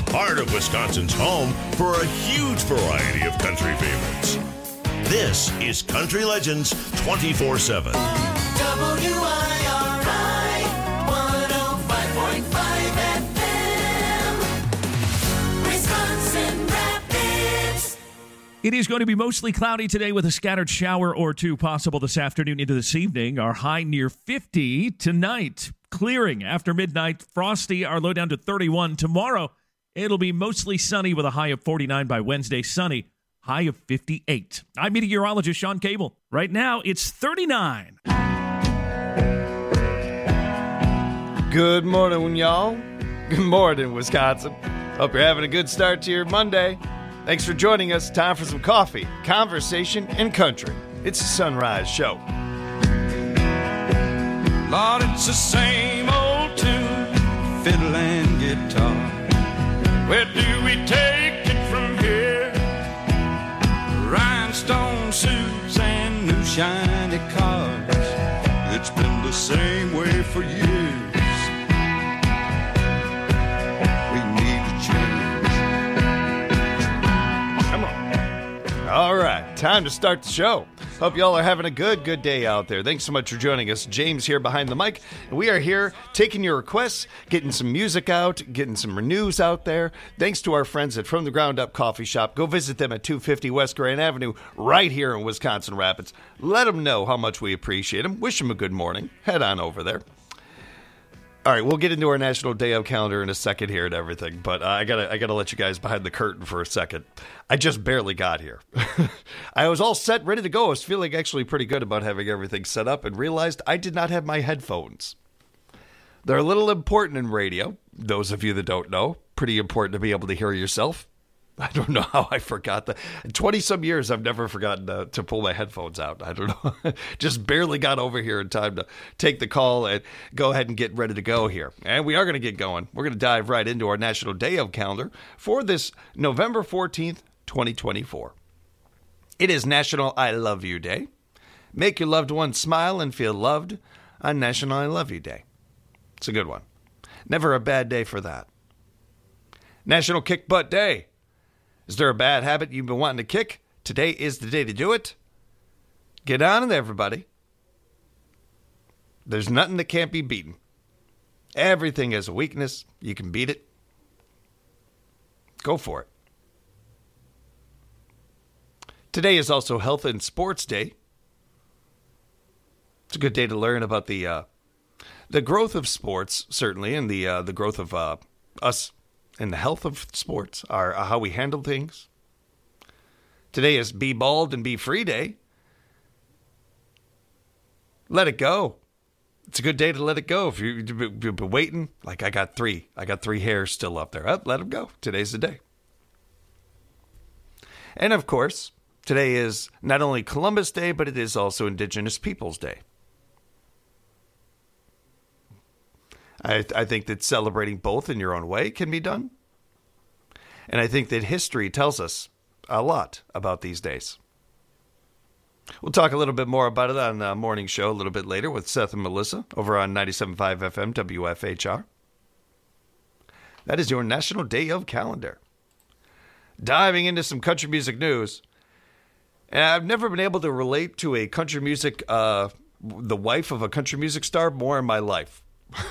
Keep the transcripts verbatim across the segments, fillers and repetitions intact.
heart of Wisconsin's home for a huge variety of country favorites. This is Country Legends twenty-four seven. W I R I one oh five point five F M, Wisconsin Rapids. It is going to be mostly cloudy today with a scattered shower or two possible this afternoon into this evening. Our high near fifty tonight. Clearing after midnight. Frosty, our low down to thirty-one. Tomorrow, it'll be mostly sunny with a high of forty-nine. By Wednesday, sunny, high of fifty-eight. I'm meteorologist Sean Cable. Right now, it's thirty-nine. Good morning, y'all. Good morning, Wisconsin. Hope you're having a good start to your Monday. Thanks for joining us. Time for some coffee, conversation, and country. It's a Sunrise Show. Lord, it's the same old tune, fiddle and guitar. Where do we take it from here? Rhinestone suits and new shiny cars. It's been the same way for years. We need to change. Come on. All right, time to start the show. Hope y'all are having a good, good day out there. Thanks so much for joining us. James here behind the mic. And we are here taking your requests, getting some music out, getting some news out there. Thanks to our friends at From the Ground Up Coffee Shop. Go visit them at two fifty West Grand Avenue right here in Wisconsin Rapids. Let them know how much we appreciate them. Wish them a good morning. Head on over there. All right, we'll get into our National Day Of calendar in a second here and everything, but uh, I gotta I gotta let you guys behind the curtain for a second. I just barely got here. I was all set, ready to go. I was feeling actually pretty good about having everything set up and realized I did not have my headphones. They're a little important in radio. Those of you that don't know, pretty important to be able to hear yourself. I don't know how I forgot that. In twenty-some years, I've never forgotten to, to pull my headphones out. I don't know. Just barely got over here in time to take the call and go ahead and get ready to go here. And we are going to get going. We're going to dive right into our National Day Of calendar for this November fourteenth, twenty twenty-four. It is National I Love You Day. Make your loved one smile and feel loved on National I Love You Day. It's a good one. Never a bad day for that. National Kick Butt Day. Is there a bad habit you've been wanting to kick? Today is the day to do it. Get on it, everybody. There's nothing that can't be beaten. Everything has a weakness. You can beat it. Go for it. Today is also Health and Sports Day. It's a good day to learn about the uh, the growth of sports, certainly, and the uh, the growth of uh, us. And the health of sports, are how we handle things. Today is Be Bald and Be Free Day. Let it go. It's a good day to let it go. If you've been waiting, like I got three. I got three hairs still up there. Oh, let them go. Today's the day. And of course, today is not only Columbus Day, but it is also Indigenous Peoples Day. I, I think that celebrating both in your own way can be done. And I think that history tells us a lot about these days. We'll talk a little bit more about it on the morning show a little bit later with Seth and Melissa over on ninety-seven point five F M W F H R. That is your National Day Of calendar. Diving into some country music news. And I've never been able to relate to a country music, uh, the wife of a country music star more in my life.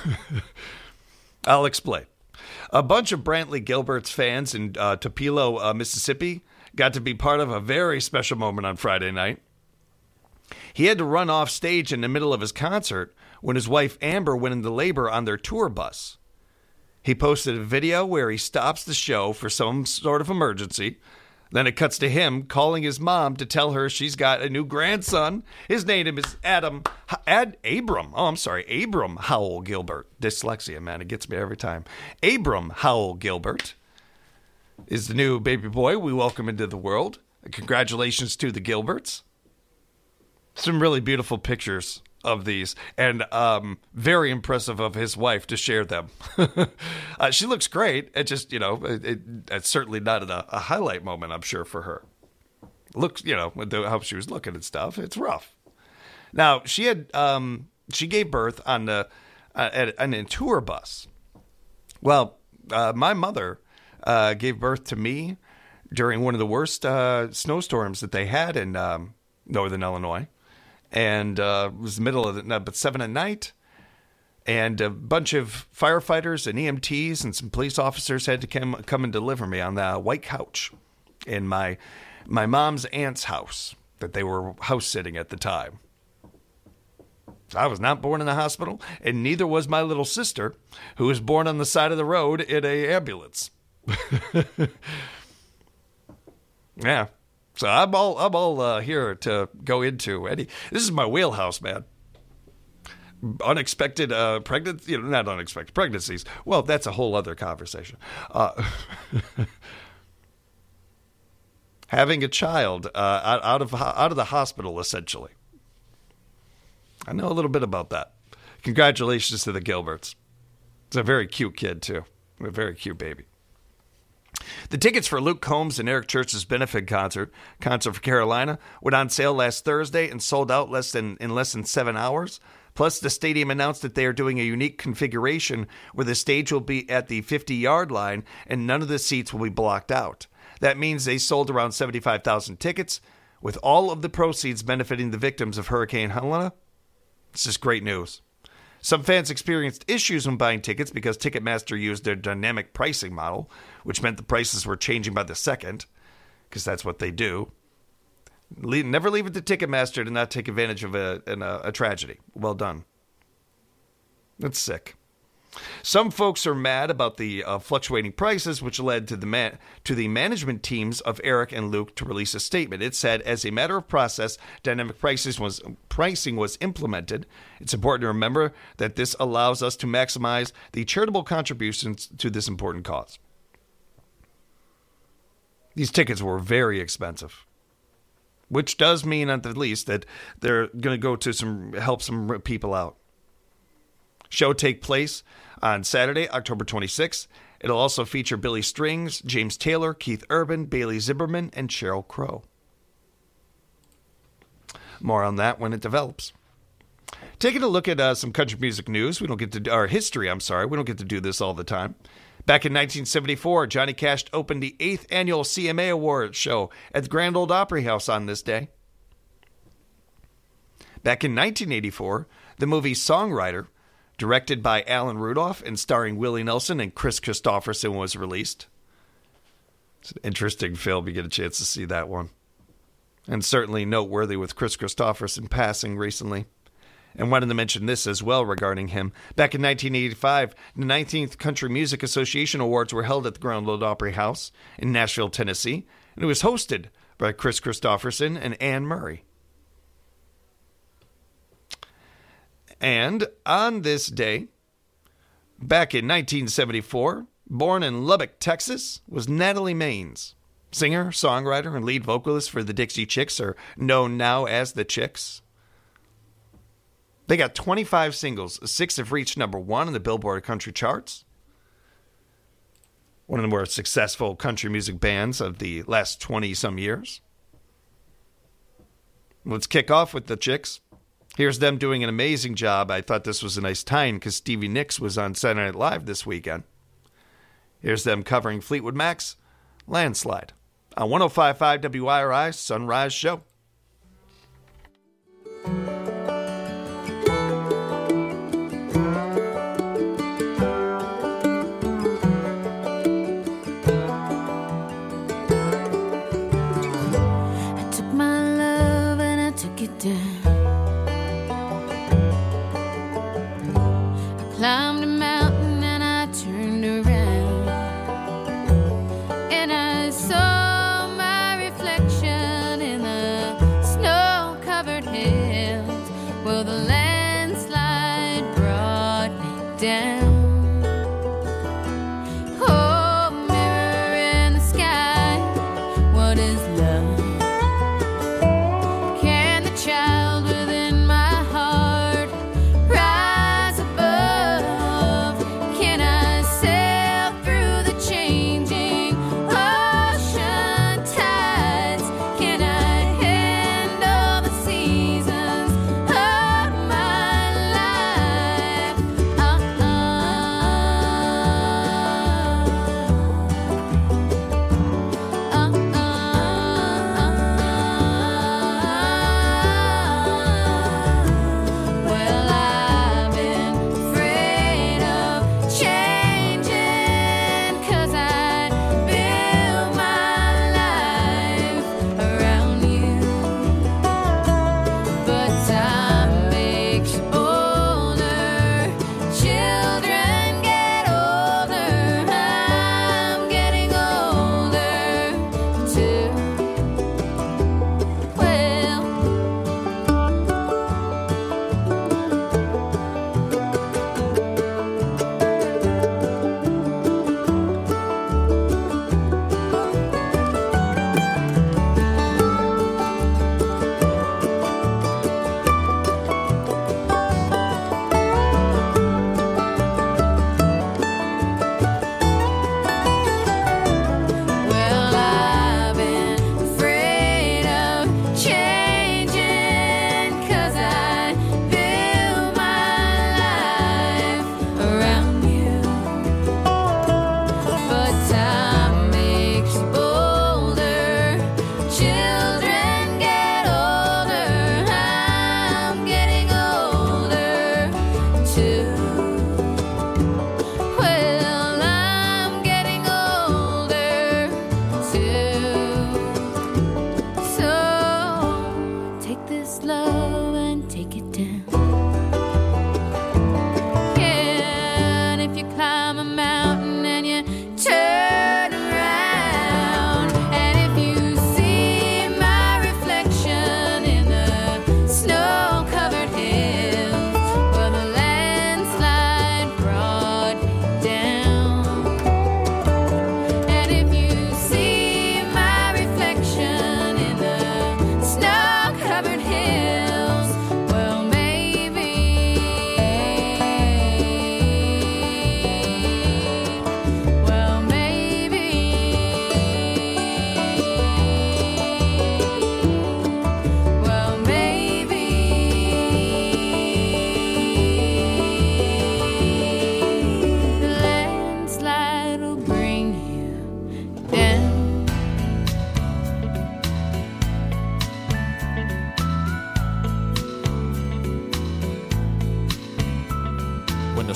I'll explain. A bunch of Brantley Gilbert's fans in uh, Tupelo, uh, Mississippi, got to be part of a very special moment on Friday night. He had to run off stage in the middle of his concert when his wife Amber went into labor on their tour bus. He posted a video where he stops the show for some sort of emergency. Then it cuts to him calling his mom to tell her she's got a new grandson. His name is Adam, Ad, Abram. Oh, I'm sorry, Abram Howell Gilbert. Dyslexia, man, it gets me every time. Abram Howell Gilbert is the new baby boy we welcome into the world. Congratulations to the Gilberts. Some really beautiful pictures of these, and um, very impressive of his wife to share them. uh, she looks great. It just, you know, it, it, it's certainly not a, a highlight moment, I'm sure, for her. Looks, you know, how she was looking and stuff. It's rough. Now, she had, um, she gave birth on the, uh, at, on a tour bus. Well, uh, my mother uh, gave birth to me during one of the worst uh, snowstorms that they had in um, northern Illinois. And uh, it was the middle of the night, but seven at night. And a bunch of firefighters and E M Ts and some police officers had to come, come and deliver me on the white couch in my my mom's aunt's house that they were house sitting at the time. I was not born in the hospital, and neither was my little sister, who was born on the side of the road in a ambulance. Yeah, so I'm all I'm all uh, here to go into Eddie. This is my wheelhouse, man. Unexpected uh, pregnancy, you know, not unexpected pregnancies. Well, that's a whole other conversation. Uh, having a child uh, out of out of the hospital, essentially. I know a little bit about that. Congratulations to the Gilberts. It's a very cute kid, too. A very cute baby. The tickets for Luke Combs and Eric Church's benefit concert, Concert for Carolina, went on sale last Thursday and sold out less than in less than seven hours. Plus, the stadium announced that they are doing a unique configuration where the stage will be at the fifty-yard line and none of the seats will be blocked out. That means they sold around seventy-five thousand tickets, with all of the proceeds benefiting the victims of Hurricane Helena. This is great news. Some fans experienced issues when buying tickets because Ticketmaster used their dynamic pricing model, which meant the prices were changing by the second, because that's what they do. Le- never leave it to Ticketmaster to not take advantage of a, a, a tragedy. Well done. That's sick. Some folks are mad about the uh, fluctuating prices, which led to the man- to the management teams of Eric and Luke to release a statement. It said, as a matter of process, dynamic prices was, pricing was implemented. It's important to remember that this allows us to maximize the charitable contributions to this important cause. These tickets were very expensive, which does mean, at the least, that they're going to go to some help some people out. Show take place on Saturday, October twenty-sixth. It'll also feature Billy Strings, James Taylor, Keith Urban, Bailey Zimmerman, and Sheryl Crow. More on that when it develops. Taking a look at uh, some country music news. We don't get to, or history, I'm sorry. We don't get to do this all the time. Back in nineteen seventy-four, Johnny Cash opened the eighth annual C M A Awards show at the Grand Ole Opry House on this day. Back in nineteen eighty-four, the movie Songwriter, directed by Alan Rudolph and starring Willie Nelson and Chris Christopherson, was released. It's an interesting film. You get a chance to see that one. And certainly noteworthy with Chris Christopherson passing recently. And wanted to mention this as well regarding him. Back in nineteen eighty-five, the nineteenth Country Music Association Awards were held at the Grand Ole Opry House in Nashville, Tennessee. And it was hosted by Chris Christopherson and Anne Murray. And on this day, back in nineteen seventy-four, born in Lubbock, Texas, was Natalie Maines. Singer, songwriter, and lead vocalist for the Dixie Chicks, are known now as the Chicks. They got twenty-five singles. Six have reached number one in the Billboard country charts. One of the more successful country music bands of the last twenty-some years. Let's kick off with the Chicks. Here's them doing an amazing job. I thought this was a nice tie-in because Stevie Nicks was on Saturday Night Live this weekend. Here's them covering Fleetwood Mac's Landslide on one oh five point five W I R I Sunrise Show. I took my love and I took it down. Climbed a mountain and I turned around, and I saw my reflection in the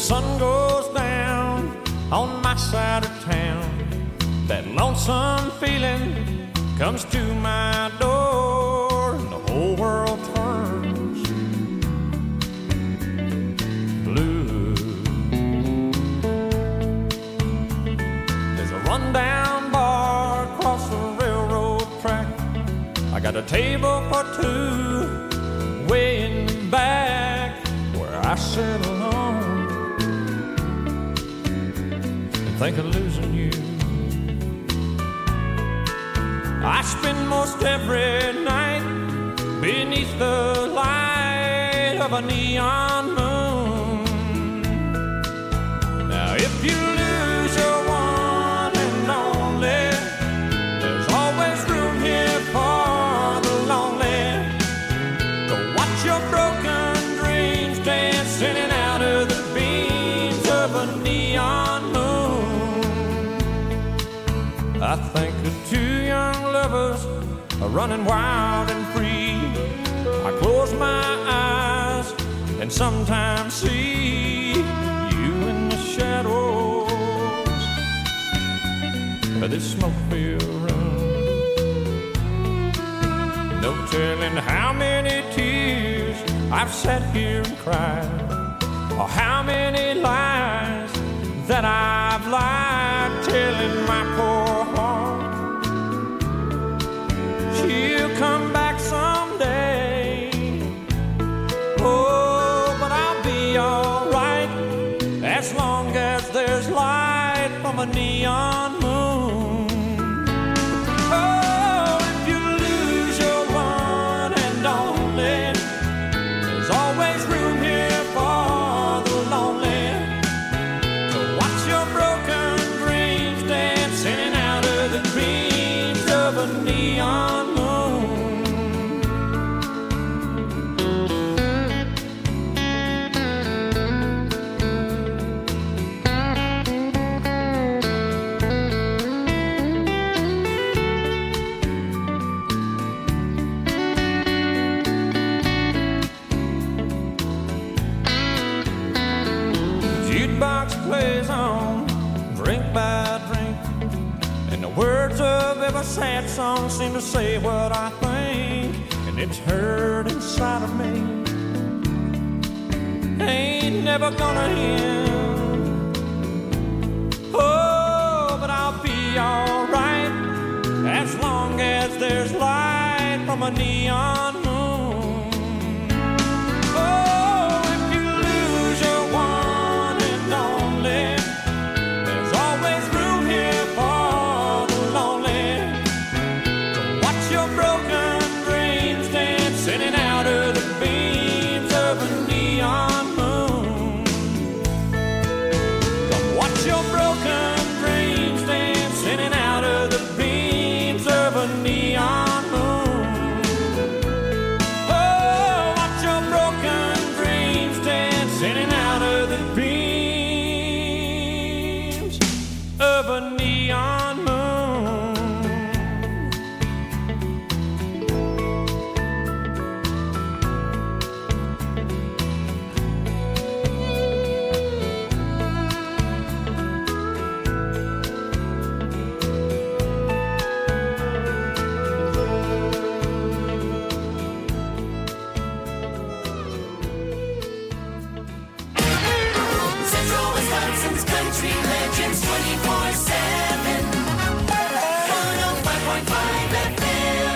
sun goes down on my side of town, that lonesome feeling comes to my door, and the whole world turns blue. There's a rundown bar across the railroad track. I got a table for two way in the back where I sit alone and think of losing you. I spend most every night beneath the light of a neon moon. Now if you lose your one and only, there's always room here for the lonely to watch your broken dreams dance in and out of the beams of a neon moon. I think of two young lovers are running wild and free. I close my eyes and sometimes see you in the shadows of this smoke-filled room. No telling how many tears I've sat here and cried, or how many lies that I've lied, telling my poor heart she'll come back someday. Oh, but I'll be alright as long as there's light from a neon moon. Oh, if you lose your one and only, there's always room here for the lonely to watch your broken dreams dance in and out of the dreams of a neon moon. Jukebox plays on, drink by drink, and the words of every sad song seem to say what I think, and it's heard inside of me. Ain't never gonna end. Oh, but I'll be alright as long as there's light from a neon moon. Oh, if you lose your one and only, there's always room here for the lonely to watch your broken dreams dance in and out of the beams of a neon moon. Come watch your broken dreams dance in and out of the beams of a neon moon. Oh, watch your broken dreams dance in and out of the beams of a neon moon. Central Wisconsin's Country Legends twenty-four seven. one oh five point five F M.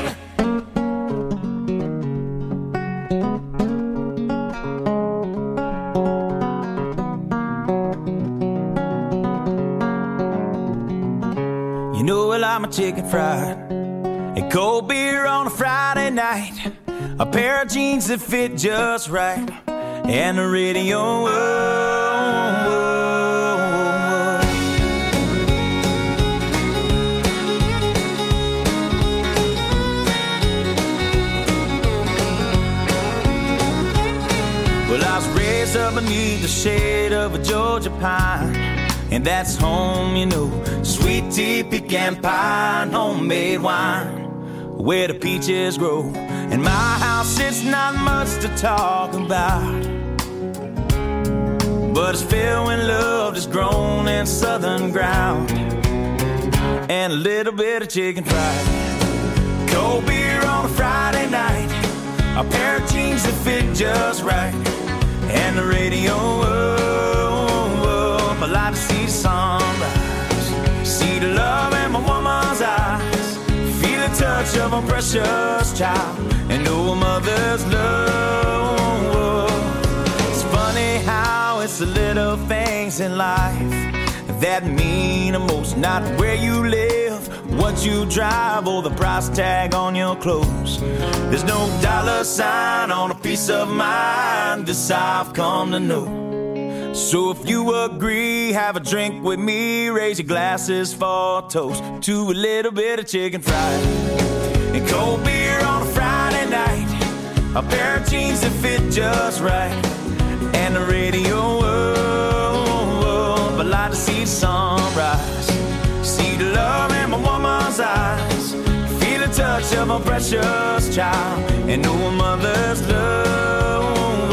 You know, well, I'm a chicken fried and cold beer on a Friday night, a pair of jeans that fit just right, and the radio. Whoa, whoa, whoa. Well, I was raised up beneath the shade of a Georgia pine, and that's home, you know, sweet tea, pecan pie, and homemade wine, where the peaches grow. In my house, it's not much to talk about, but it's filled when love is grown in southern ground. And a little bit of chicken fried, cold beer on a Friday night, a pair of jeans that fit just right, and the radio up. I like to see the sunrise, see the love in my woman's eyes, feel the touch of a precious child, and know a mother's love. It's funny how it's the little things in life that mean the most, not where you live, what you drive, or the price tag on your clothes. There's no dollar sign on a piece of mind, this I've come to know. So if you agree, have a drink with me, raise your glasses for a toast to a little bit of chicken fried and cold beer on a Friday night, a pair of jeans that fit just right, and the radio up. I like to see the sunrise, see the love in my woman's eyes, feel the touch of a precious child, and know a mother's love.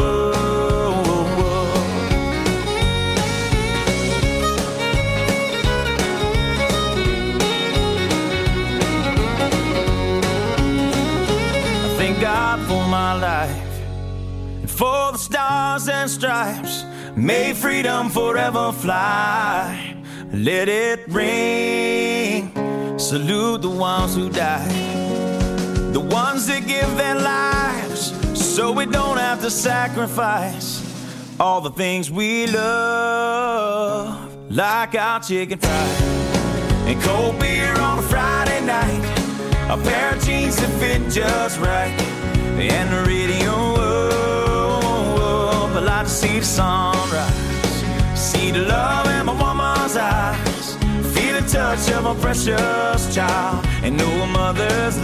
I thank God for my life and for the stars and stripes. May freedom forever fly. Let it ring. Salute the ones who died, the ones that give their lives so we don't have to sacrifice all the things we love, like our chicken fried and cold beer on a Friday night, a pair of jeans that fit just right, and the radio up. I like to see the sunrise, see the love in my woman's eyes, feel the touch of a precious child, and know a mother's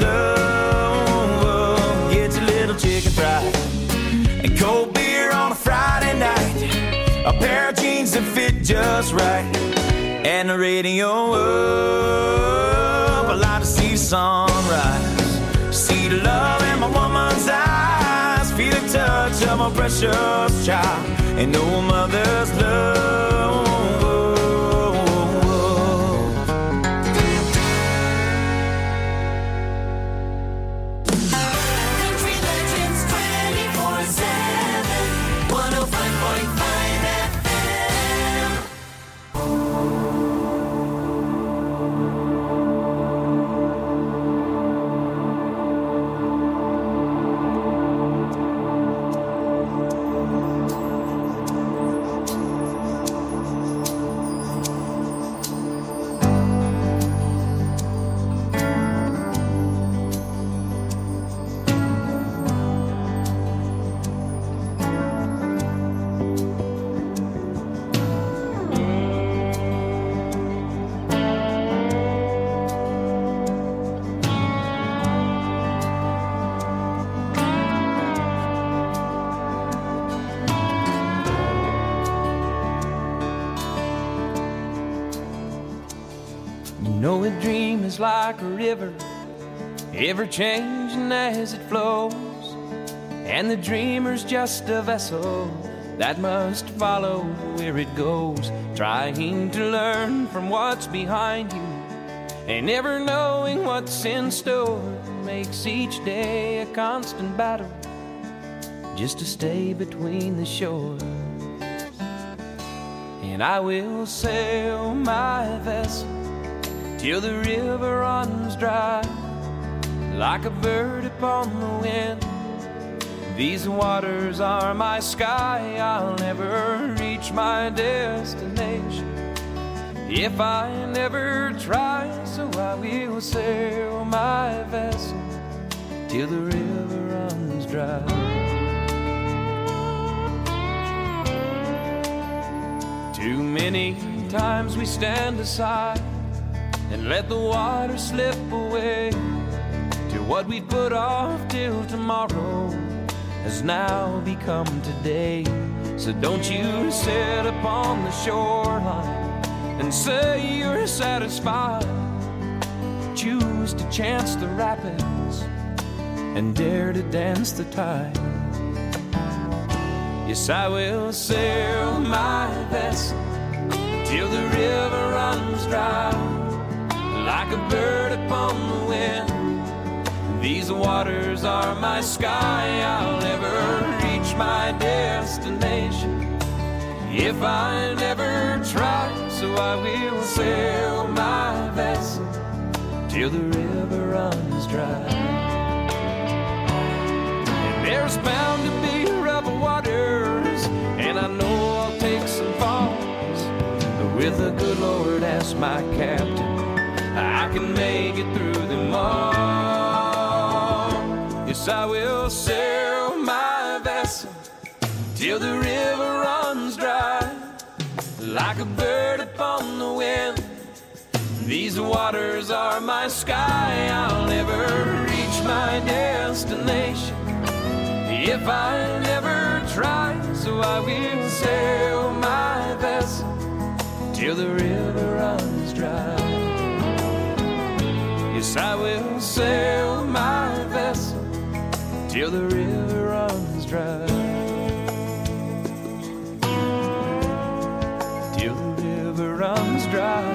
love. Get your little chicken fried and cold beer on a Friday night, a pair of jeans that fit just right, and the radio up. I like to see the sunrise, see the love in my woman's eyes, feel the touch of a precious child, and know a mother's love. Country Legends twenty-four seven, one oh five point five F M. You know a dream is like a river, ever changing as it flows, and the dreamer's just a vessel that must follow where it goes, trying to learn from what's behind you, and never knowing what's in store makes each day a constant battle just to stay between the shores. And I will sail my vessel till the river runs dry, like a bird upon the wind. These waters are my sky, I'll never reach my destination if I never try. So I will sail my vessel till the river runs dry. Too many times we stand aside and let the water slip away, to what we put off till tomorrow has now become today. So don't you sit upon the shoreline and say you're satisfied. Choose to chance the rapids and dare to dance the tide. Yes, I will sail my vessel till the river runs dry. Like a bird upon the wind, these waters are my sky. I'll never reach my destination if I never try. So I will sail my vessel till the river runs dry. And there's bound to be rough waters, and I know I'll take some falls, but with the good Lord as my captain, I can make it through them all. Yes, I will sail my vessel till the river runs dry. Like a bird upon the wind, these waters are my sky. I'll never reach my destination if I never try. So I will sail my vessel till the river runs dry. Yes, I will sail my vessel till the river runs dry. Till the river runs dry.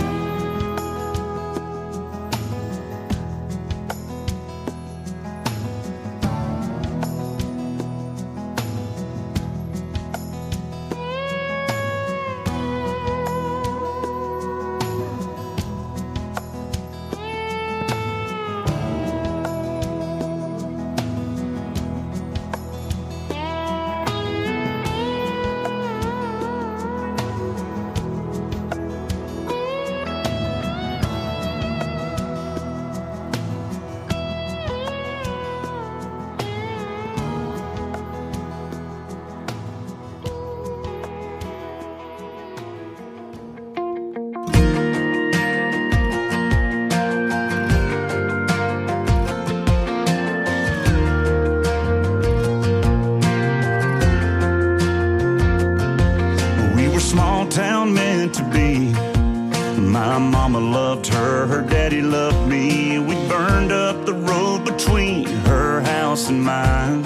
town meant to be. My mama loved her, her daddy loved me. We burned up the road between her house and mine.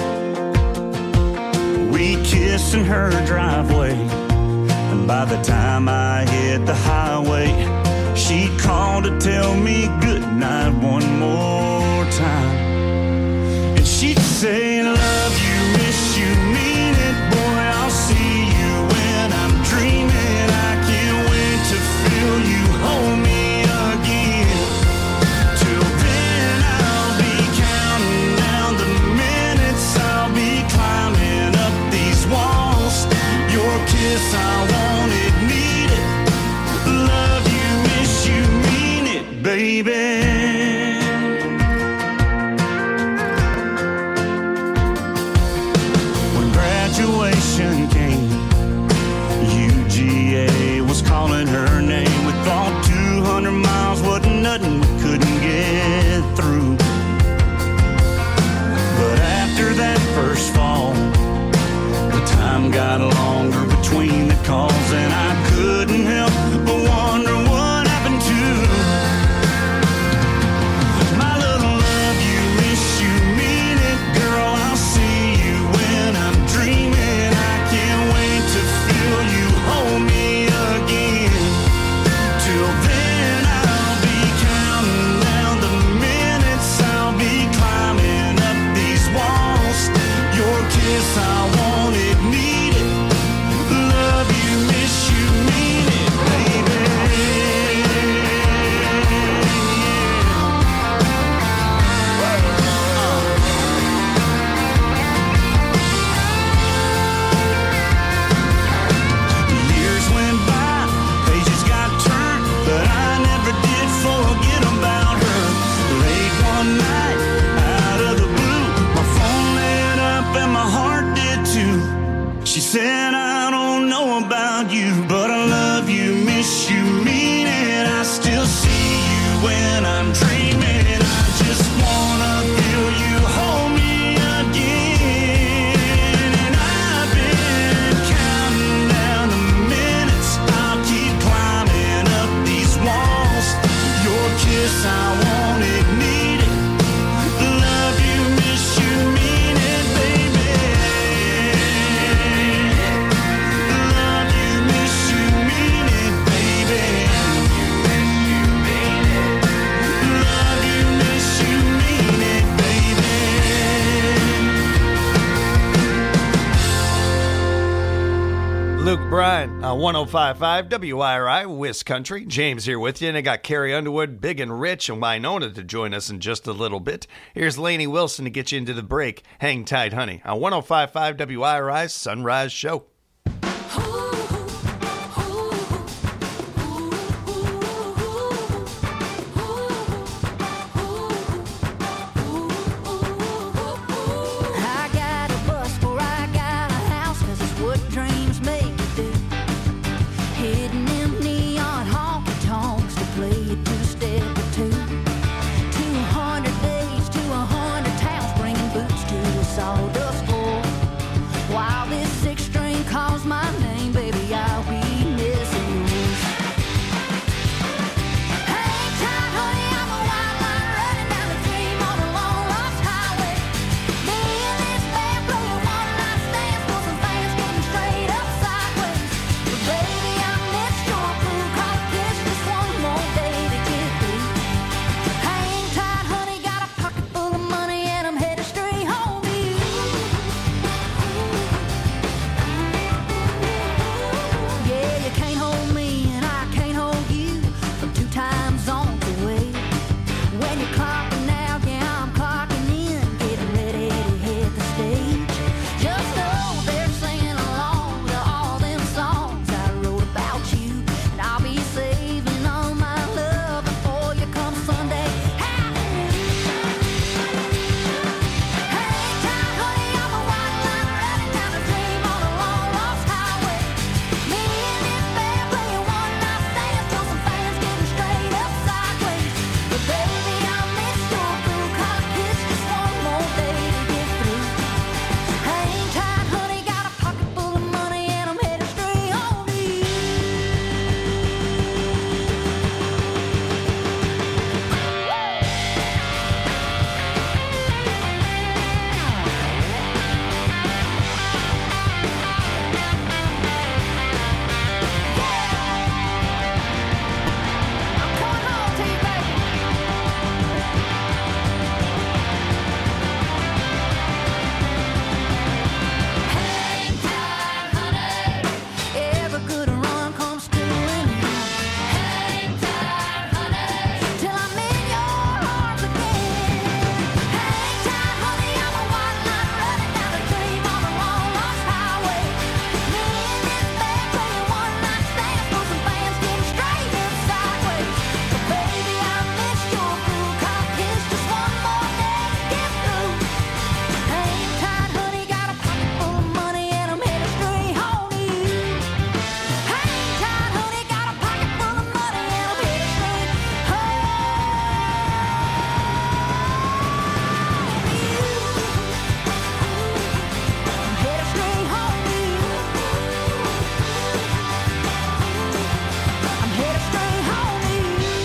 We kissed in her driveway, and by the time I hit the highway, she called to tell me goodnight one more time. And she'd say, love you, miss you, mean it, boy, I'll see you when I'm dreaming. I can't wait to feel you hold me again. Till then I'll be counting down the minutes, I'll be climbing up these walls. Your kiss, I want it, need it. Love you, miss you, mean it, baby. Graduation came, U G A was calling her name. We thought two hundred miles wasn't nothing we couldn't get through. But after that first fall, the time got longer between the calls, and I couldn't help but wonder what happened to my little love you, miss you, mean it, girl, I'll see you when I'm dreaming. I can't wait to feel you hold me again. Till then I'll be counting down the Bryan on one oh five point five W I R I, West Country. James here with you, and I got Carrie Underwood, Big and Rich, and Winona to join us in just a little bit. Here's Lainey Wilson to get you into the break. Hang tight, honey, on one oh five point five W I R I's Sunrise Show. I got a bus or I got a house, 'cause it's what dreams make you do. Hitting them neon honky tonks to play a two-step or two. Two hundred days to a hundred towns, bringing boots to a sawdust floor. While this six-string calls my name, baby, I'll be missing yours. Hang tight, honey, I'm a wild line running down the dream on a long lost highway. Me and this band playing one night stands for some fans getting straight up sideways. But baby, I missed your crew, cause this just one more day to get through. Hang tight, honey, got a pocket full of money and I'm headed straight home to you. Yeah, you can't hold me and I can't hold you from two time zones away. When you're clocking out, yeah, I'm clocking in, getting ready to hit the stage. Just know they're singing along to all them songs I wrote about you, and I'll be saving all my love before you come Sunday. Hallelujah. Hang tight, honey, I'm a white line running down the dream on a long lost highway. Me and this band playing one night stands till some fans getting straight up sideways. But baby, I missed your crew, cause it's just one more day to get through. Hang tight, honey, got a pocket full of money and I'm headed straight home to you. I'm coming home to you, baby. Hang tight, honey. Every good run comes to an end. Hang tight, honey, till I'm in your arms again. Hang tight, honey, I'm a white line running down the dream on a long lost highway. Me and this band playing one night stands for some fans getting straight up sideways. But baby, I missed your crew, 'cause it's just one more day to get through. Hang tight, honey, got a pocket full of money and I'm headed straight home to you. Hang tight, honey, got a pocket full of money and I'm headed straight home to you. I'm headed straight home to you. I'm headed straight home to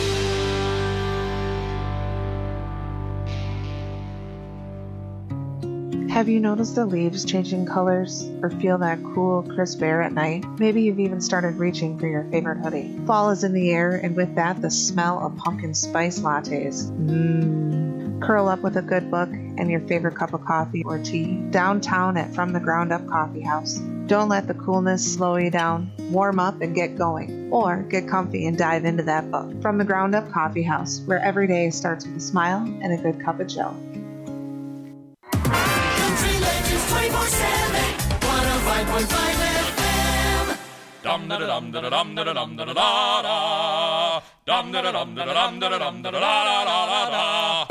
you. Have you noticed the leaves changing colors or feel that cool, crisp air at night? Maybe you've even started reaching for your favorite hoodie. Fall is in the air, and with that, the smell of pumpkin spice lattes. Mmm. Curl up with a good book and your favorite cup of coffee or tea downtown at From the Ground Up Coffee House. Don't let the coolness slow you down. Warm up and get going. Or get comfy and dive into that book. From the Ground Up Coffee House, where every day starts with a smile and a good cup of joe. Country Legends twenty-four seven, one oh five point five F M. Dum da da dum da da dum da da dum da da da da. Dum da da dum da da dum da da dum da da da da da da.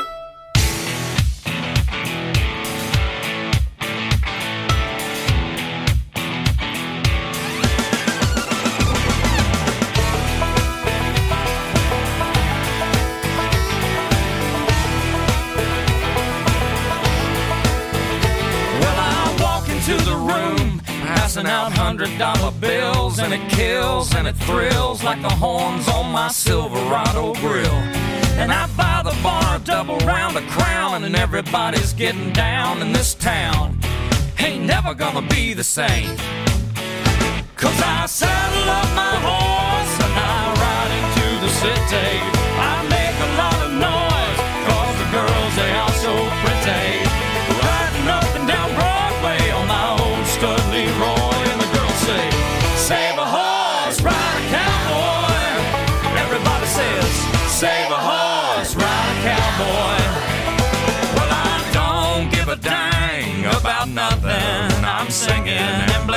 Well, I walk into the room, passing out hundred dollar bills, and it kills and it thrills like the horns on my Silverado grill. And I buy the bar a double round of Crown, and everybody's getting down in this town. Ain't never gonna be the same, 'cause I saddle up my horse and I ride into the city. I make a lot of noise, 'cause the girls, they are so pretty. Riding up and down Broadway on my old stud Leroy, and the girls say, save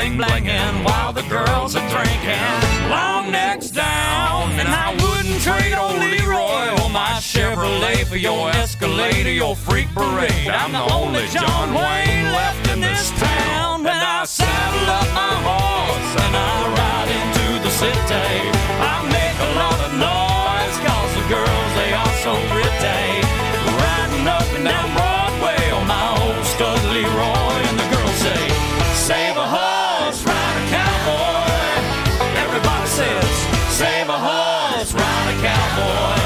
bling blinging while the girls are drinking. Long necks down, and I wouldn't trade old Leroy or my Chevrolet for your Escalade or your freak parade. I'm the only John Wayne left in this town, and I saddle up my horse and I ride into the city. I make a lot of noise, cause the girls, they are so pretty. Riding up and down Broadway on my old stud Leroy, and the girls say, save a horse, ride a cowboy. Everybody says, save a horse, ride a cowboy.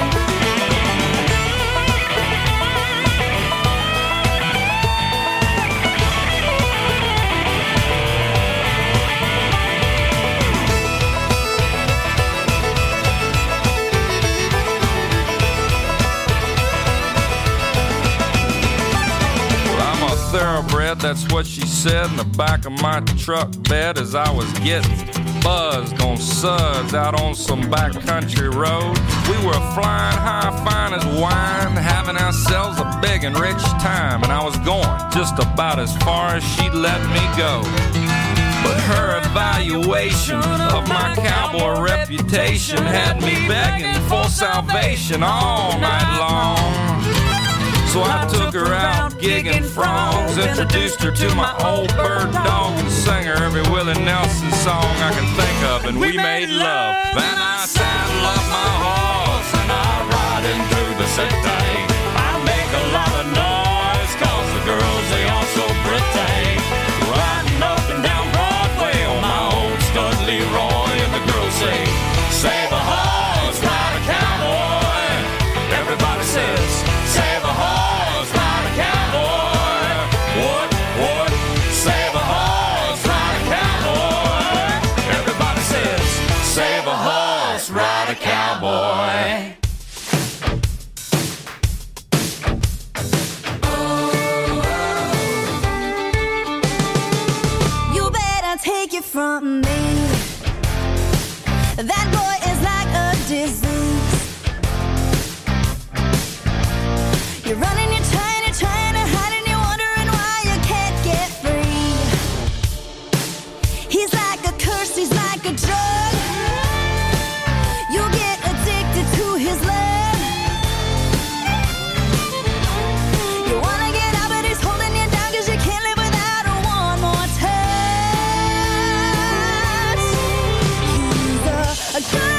Thoroughbred, that's what she said in the back of my truck bed as I was getting buzzed on suds out on some backcountry road. We were flying high, fine as wine, having ourselves a big and rich time, and I was going just about as far as she'd let me go. But her evaluation of my cowboy reputation had me begging for salvation all night long. So I took her out gigging frogs, introduced her to my old bird dog, and sang her every Willie Nelson song I can think of, and we made love. Then I saddle up my horse and I ride in through the city. I make a lot of noise, cause the girls, they are so pretty. Riding up and down Broadway on my old stud Leroy, and the girls say, save a horse, ride a cowboy. Everybody says, save a horse, ride a cowboy. What, what? Save a horse, ride a cowboy. Everybody says, save a horse, ride a cowboy. You better take it from me. That boy is like a disease. You're running, you're trying, you're trying to hide, and you're wondering why you can't get free. He's like a curse, he's like a drug. You get addicted to his love. You wanna get out, but he's holding you down, cause you can't live without a one more touch. He's a, a good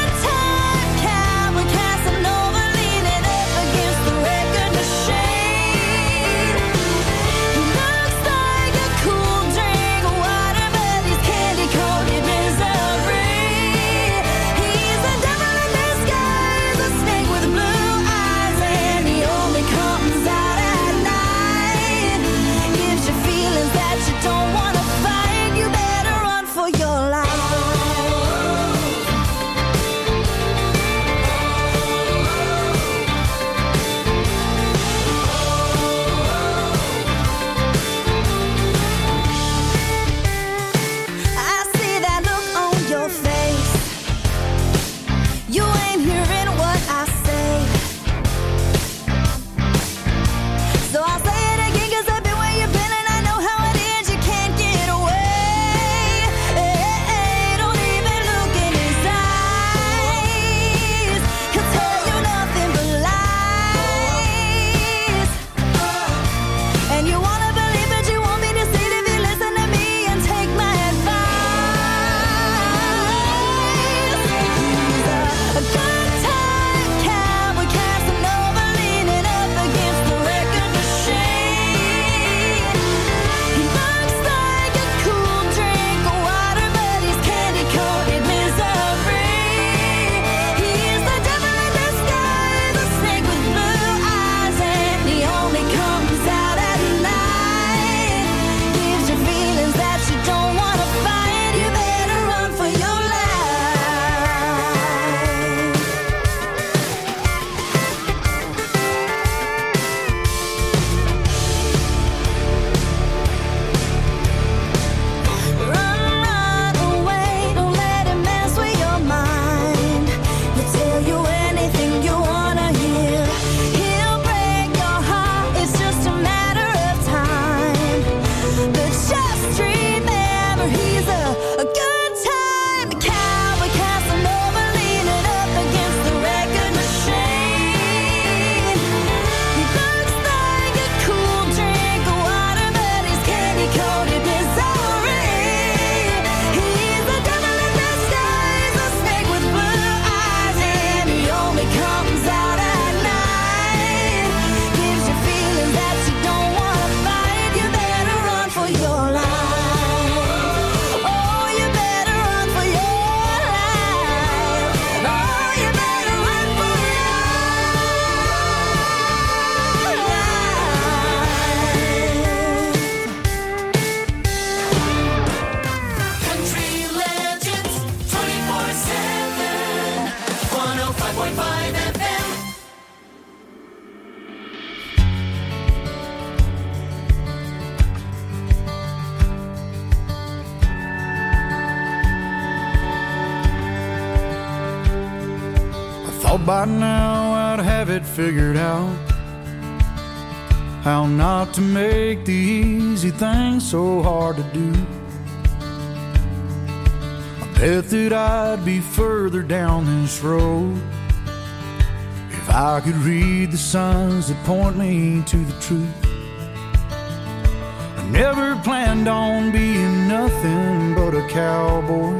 by now I'd have it figured out how not to make the easy things so hard to do. I bet that I'd be further down this road if I could read the signs that point me to the truth. I never planned on being nothing but a cowboy,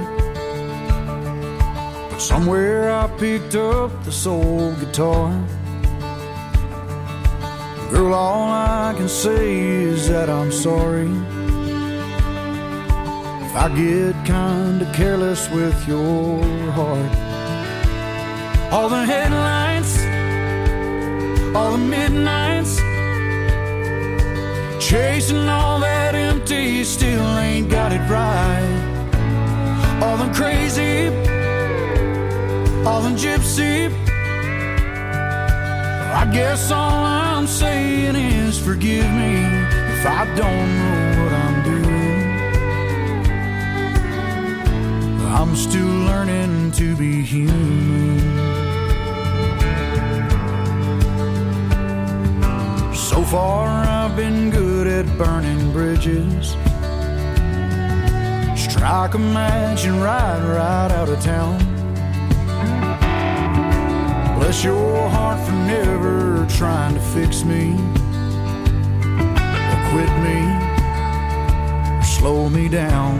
but somewhere I picked up the soul guitar. Girl, all I can say is that I'm sorry if I get kinda careless with your heart. All the headlights, all the midnights, chasing all that empty, still ain't got it right. All the crazy, all the gypsy, I guess all I'm saying is forgive me if I don't know what I'm doing. I'm still learning to be human. So far I've been good at burning bridges, strike a match and ride right out of town. Bless your heart for never trying to fix me, or quit me, or slow me down.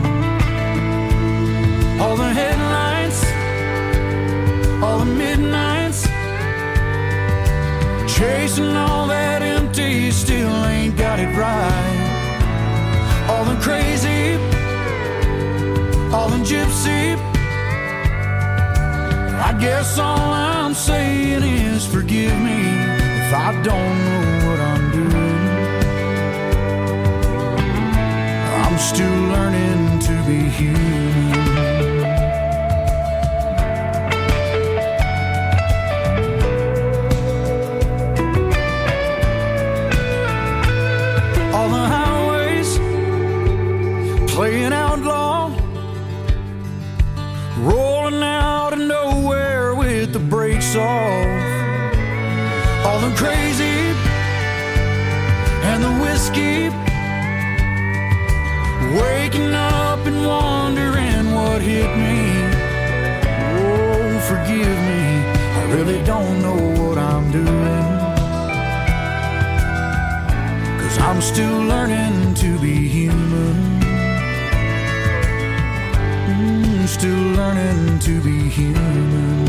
All the headlights, all the midnights, chasing all that empty, still ain't got it right. All the crazy, all the gypsy, I guess all I'm saying is forgive me if I don't know what I'm doing. I'm still learning to be human. All the highways playing outlaw, rolling out of nowhere with the brakes off. All the crazy and the whiskey, waking up and wondering what hit me. Oh, forgive me, I really don't know what I'm doing, 'cause I'm still learning to be human. Still learning to be human.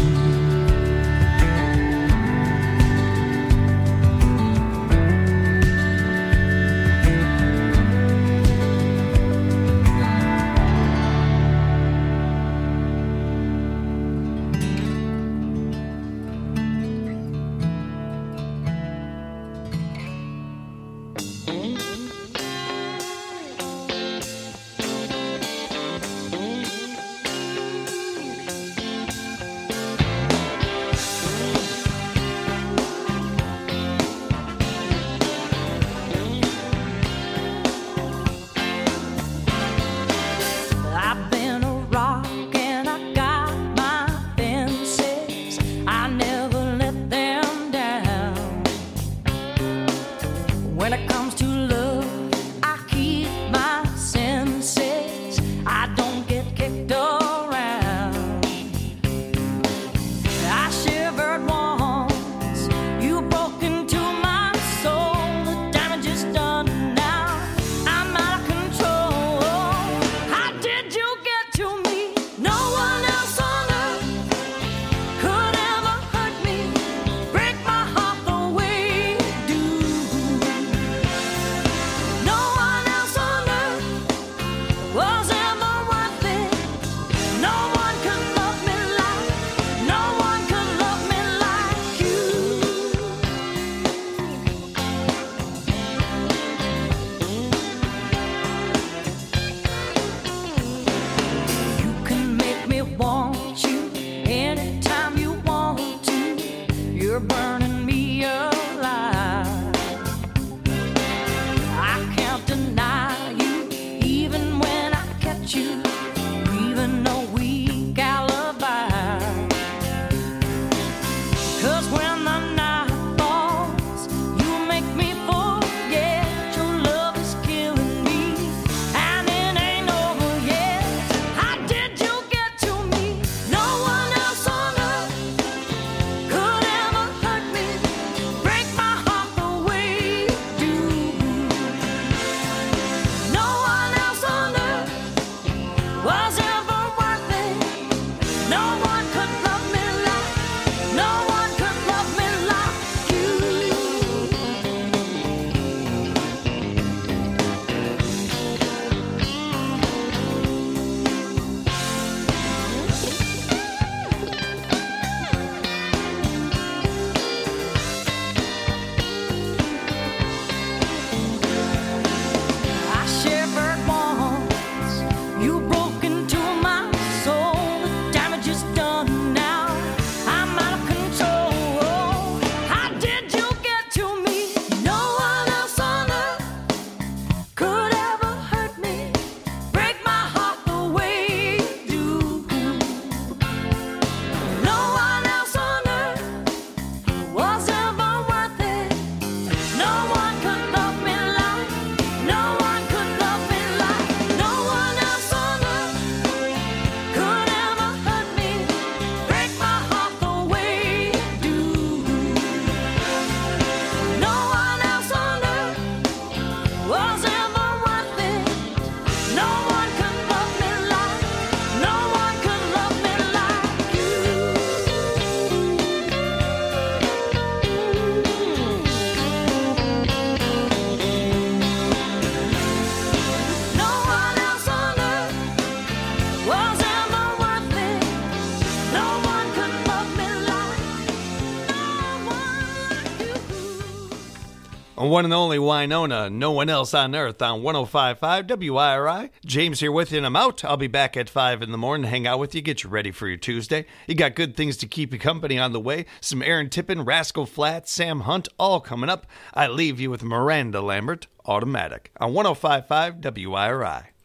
One and only Winona, no one else on earth on one oh five point five W I R I. James here with you, and I'm out. I'll be back at five in the morning, hang out with you, get you ready for your Tuesday. You got good things to keep you company on the way. Some Aaron Tippin, Rascal Flatts, Sam Hunt, all coming up. I leave you with Miranda Lambert, Automatic, on one oh five point five W I R I.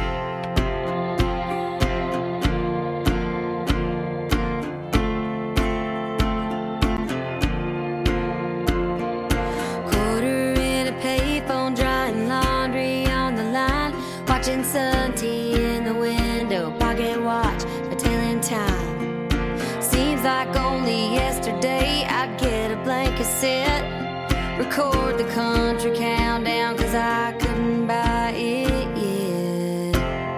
Watching sun tea in the window, pocket watch, a tailing time. Seems like only yesterday I'd get a blank cassette, record the country countdown, cause I couldn't buy it yet.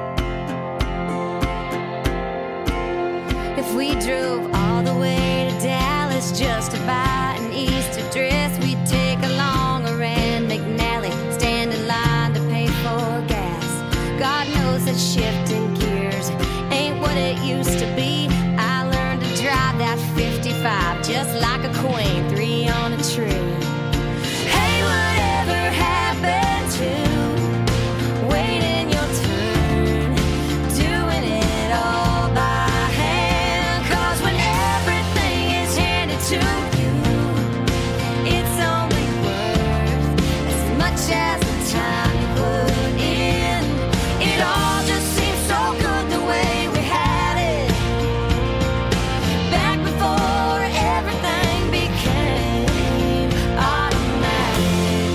If we drove all the way to Dallas just to buy an Easter dress, we'd take along a Rand McNally, stand in line to pay for gas. God knows that shifting gears ain't what it used to be. I learned to drive that fifty-five just like a queen, three on a tree. Hey, whatever happened to waiting your turn, doing it all by hand? Cause when everything is handed to you, it's only worth as much as the time you put in. It all just seems so good the way we had it back before everything became automatic.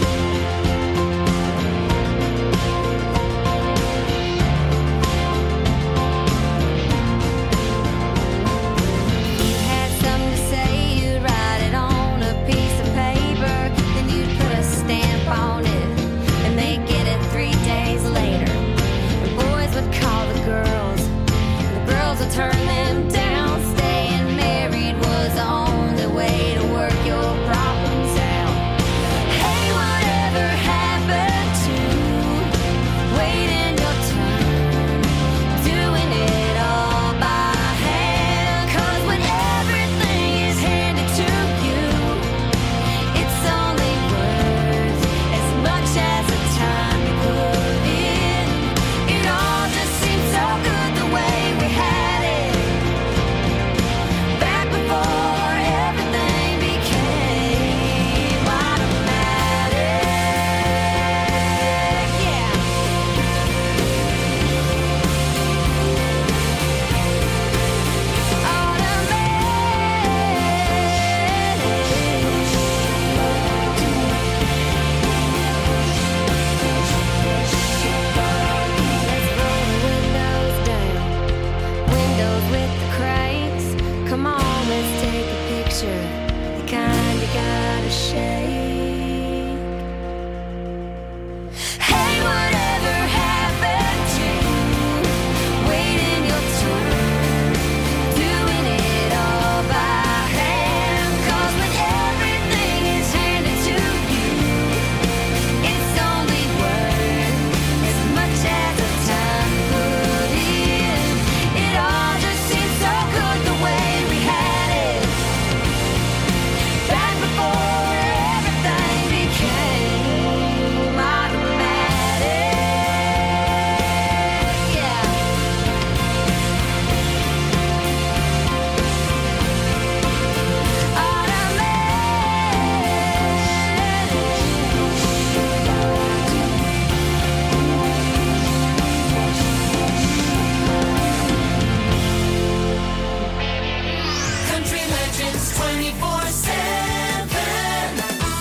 You had something to say, you'd write it on a piece of paper, then you'd put a stamp on it, and they'd get it three days later. Would call the girls, and the girls would turn them down. Staying married was the only way to work your problems out. Hey, whatever happened to waiting your turn, doing it all by hand? Cause when everything is handed to you, it's only worth as much as the time you put in. It all just seems so good the way we had it back before everything became automatic. Yeah. Let's roll the windows down, windows with the cranks. Come on, let's take a picture, the kind you gotta shake. Hey, whatever happened to waiting your turn, doing it all by hand? Cause when everything is handed to you, it's only worth as much as the time you put in. It all just seems so good the way we had it back before everything became automatic. Yeah. Country Legends twenty-four seven.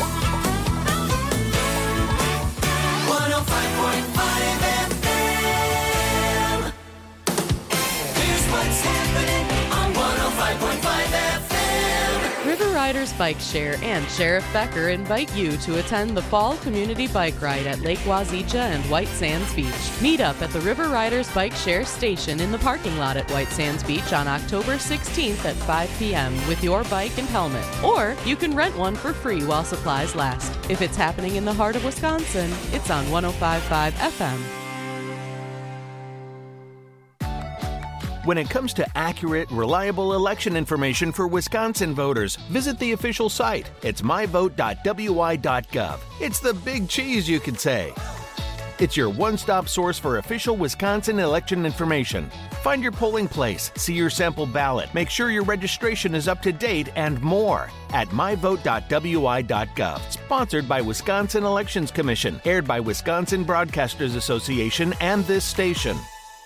one oh five point five F M. Here's what's happening on one oh five point five F M. River Riders Bike Share and Sheriff Becker invite you to attend the Fall Community Bike Ride at Lake Wazeecha and White Sands Beach. Meet up at the River Riders Bike Share station in the parking lot at White Sands Beach on October sixteenth at five p.m. with your bike and helmet. Or you can rent one for free while supplies last. If it's happening in the heart of Wisconsin, it's on one oh five point five F M. When it comes to accurate, reliable election information for Wisconsin voters, visit the official site. It's my vote dot w y dot gov. It's the big cheese, you could say. It's your one-stop source for official Wisconsin election information. Find your polling place, see your sample ballot, make sure your registration is up to date, and more at my vote dot w y dot gov. Sponsored by Wisconsin Elections Commission, aired by Wisconsin Broadcasters Association and this station.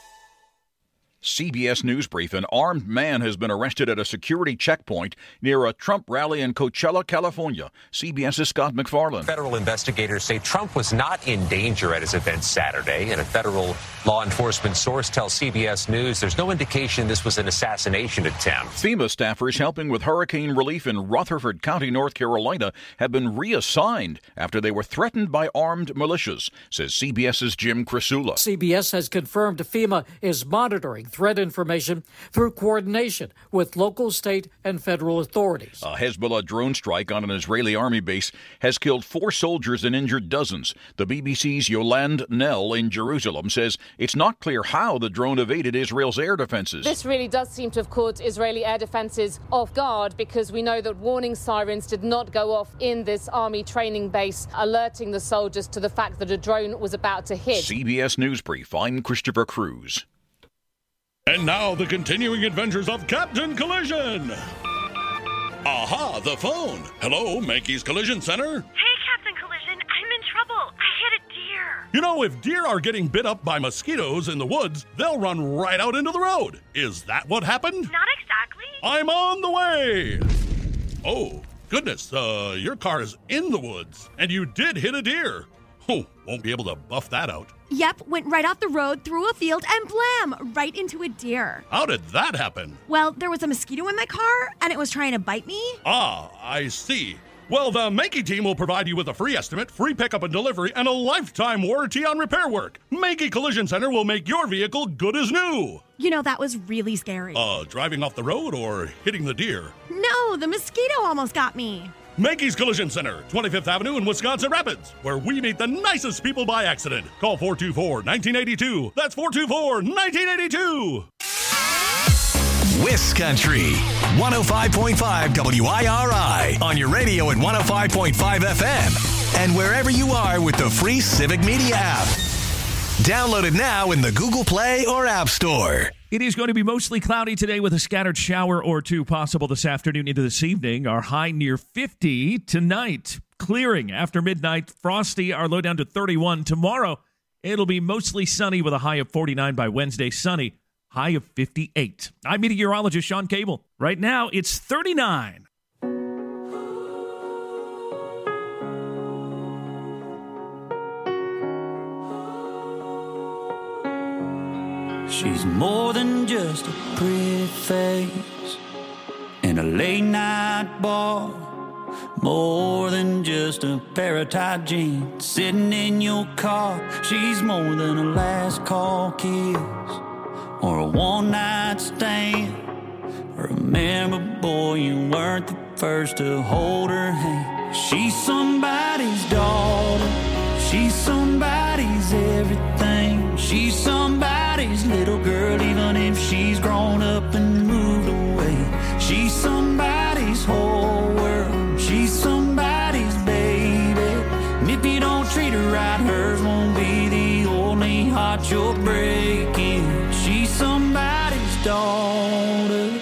C B S News Brief. An armed man has been arrested at a security checkpoint near a Trump rally in Coachella, California. CBS's Scott McFarland. Federal investigators say Trump was not in danger at his event Saturday, and a federal law enforcement source tells C B S News there's no indication this was an assassination attempt. FEMA staffers helping with hurricane relief in Rutherford County, North Carolina, have been reassigned after they were threatened by armed militias, says CBS's Jim Crisula. C B S has confirmed FEMA is monitoring threat information through coordination with local, state, and federal authorities. A Hezbollah drone strike on an Israeli army base has killed four soldiers and injured dozens. The B B C's Yolande Nell in Jerusalem says it's not clear how the drone evaded Israel's air defenses. This really does seem to have caught Israeli air defenses off guard, because we know that warning sirens did not go off in this army training base, alerting the soldiers to the fact that a drone was about to hit. C B S News Brief. I'm Christopher Cruz. And now the continuing adventures of Captain Collision. Aha, the phone. Hello, Mankey's Collision Center. Hey, Captain Collision, I'm in trouble. I hit a deer. You know, if deer are getting bit up by mosquitoes in the woods, they'll run right out into the road. Is that what happened? Not exactly. I'm on the way. Oh, goodness, uh, your car is in the woods, and you did hit a deer. Oh, won't be able to buff that out. Yep, went right off the road, through a field, and blam, right into a deer. How did that happen? Well, there was a mosquito in my car, and it was trying to bite me. Ah, I see. Well, the Mankey team will provide you with a free estimate, free pickup and delivery, and a lifetime warranty on repair work. Mankey Collision Center will make your vehicle good as new. You know, that was really scary. Uh, driving off the road or hitting the deer? No, the mosquito almost got me. Mankey's Collision Center, twenty-fifth Avenue in Wisconsin Rapids, where we meet the nicest people by accident. Call four two four, one nine eight two. That's four two four, one nine eight two. Wiss Country, one oh five point five W I R I, on your radio at one oh five point five F M, and wherever you are with the free Civic Media app. Download it now in the Google Play or App Store. It is going to be mostly cloudy today with a scattered shower or two possible this afternoon into this evening. Our high near fifty tonight. Clearing after midnight. Frosty, our low down to thirty-one. Tomorrow, it'll be mostly sunny with a high of forty-nine. By Wednesday, sunny, high of fifty-eight. I'm meteorologist Sean Cable. Right now, it's thirty-nine. She's more than just a pretty face in a late night bar, more than just a pair of tight jeans sitting in your car. She's more than a last call kiss or a one night stand. Remember, boy, you weren't the first to hold her hand. She's somebody's daughter, she's somebody's everything. She's somebody's little girl, even if she's grown up and moved away. She's somebody's whole world, she's somebody's baby. And if you don't treat her right, hers won't be the only heart you're breaking. She's somebody's daughter.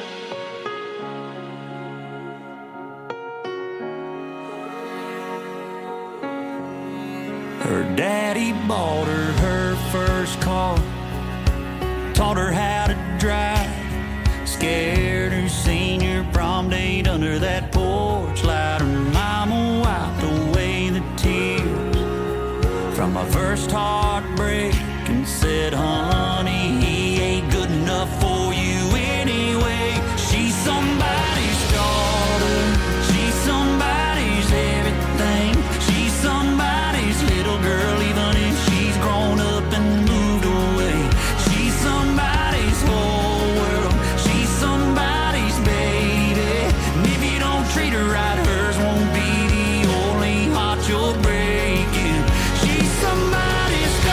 Her daddy bought her her first car, taught her how to drive, scared her senior prom date under that porch light. Her mama wiped away the tears from my first heartbreak and said, honey, he ain't good enough for you anyway. She's somebody's daughter, she's somebody's everything. She's somebody's little girl, even if she's grown up and moved away. She's somebody's whole world, she's somebody's baby. And if you don't treat her right, hers won't be the only heart you're breaking. She's somebody's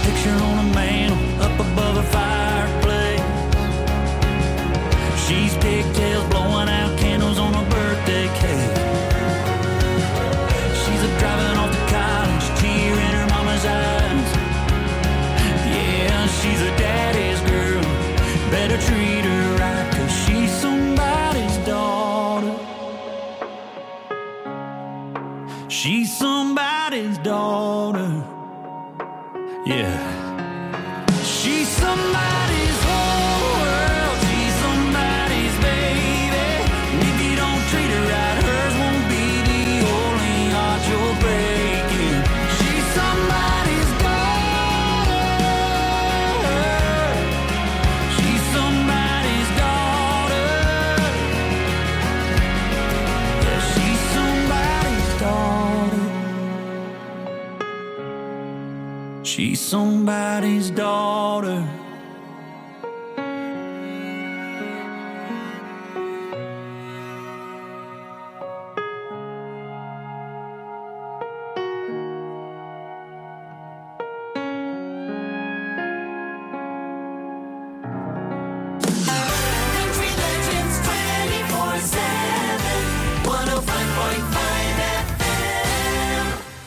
picture on a mantle up above her fireplace. She's pigtails blowing out candles on a birthday cake. She's a driving off to college, tear in her mama's eyes. Yeah, she's a daddy's girl, better treat her right, 'cause she's somebody's daughter. She's somebody's daughter. Yeah. She's somebody's whole world. She's somebody's baby. And if you don't treat her right, hers won't be the only heart you're breaking. She's somebody's daughter. She's somebody's daughter. Yeah, she's somebody's daughter. She's somebody's daughter. Country Legends twenty-four seven, one oh five point five F M.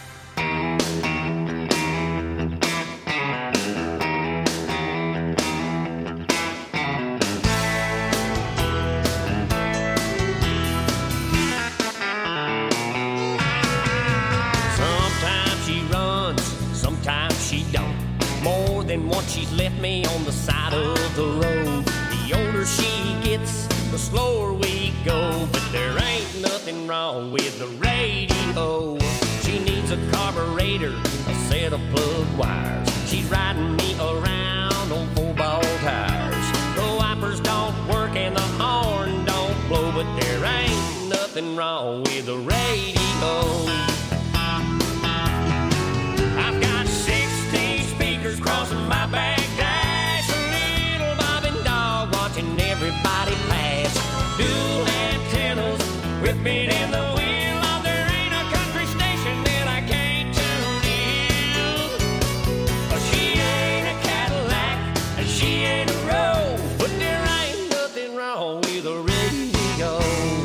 Sometimes she runs, sometimes she don't. More than once she's left me on the side of the road. The older she gets, the slower we go. But there ain't nothing wrong with the radio. She needs a carburetor, a set of plug wires. She's riding me around on four-ball tires. The wipers don't work and the horn don't blow. But there ain't nothing wrong with the radio. I've got sixteen speakers crossing my back dash. A little bobbing dog watching everybody pass. Dual antennas whipping in the wind. Oh, there ain't a country station that I can't tune in. Oh, she ain't a Cadillac and she ain't a Rogue, but there ain't nothing wrong with a radio.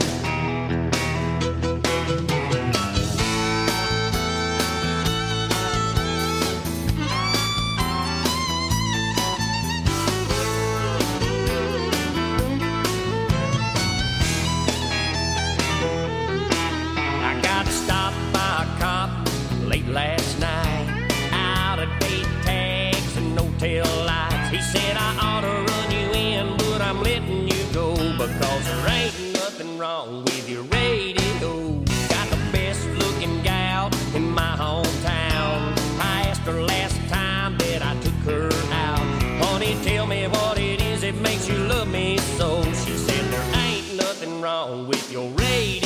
I got stopped by a cop late last night. Out of date tags and no tail lights. He said I ought to run you in, but I'm letting you go because there ain't nothing wrong with your radio. Got the best looking gal in my hometown. I asked her last time that I took her out. Honey, tell me what it is that makes you love me so. She said there ain't nothing wrong with your radio.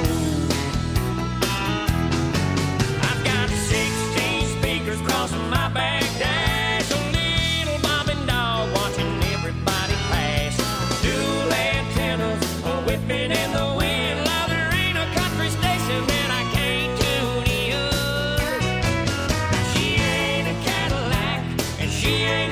I've got sixteen speakers crossing my back dash. A little bobbing dog watching everybody pass. Dual antennas whipping in the wind. Now there ain't a country station that I can't tune in. She ain't a Cadillac and she ain't